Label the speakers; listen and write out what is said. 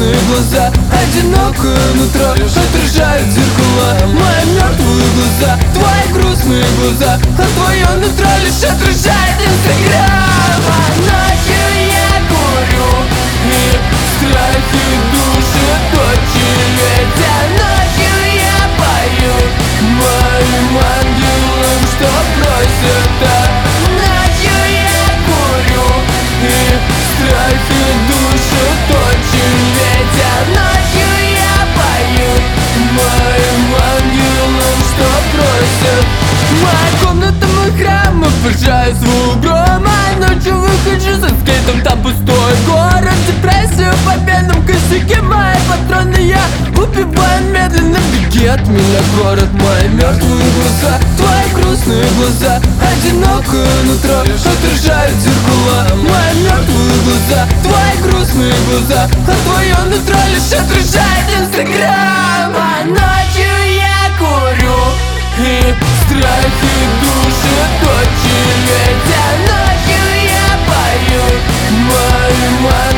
Speaker 1: грустные глаза, одинокое нутро отражают зеркала. Мои мертвые глаза, твои грустные глаза, а твое нутро лишь отражает Инстаграм. А ночью я курю и страхи душат очень ветер. Ночью я пою моим ангелам, что просят. Ночью я курю и страхи душат очень ветер. Ночью я пою моим ангелам, что просят. Моя комната, мой храм, обожаю звук грома. Ночью выхожу за скейтом, там пустой город. Депрессия в победном косяке, мои патроны я убиваю медленно. Беги от меня, город, мои мертвые глаза, твои грустные глаза, одинокое нутро отражают зеркала. Мои мертвые глаза, твои грустные глаза, а твое нутро лишь отражает Инстаграм. А ночью я курю и страхи душат очень ветер. Ночью я пою моим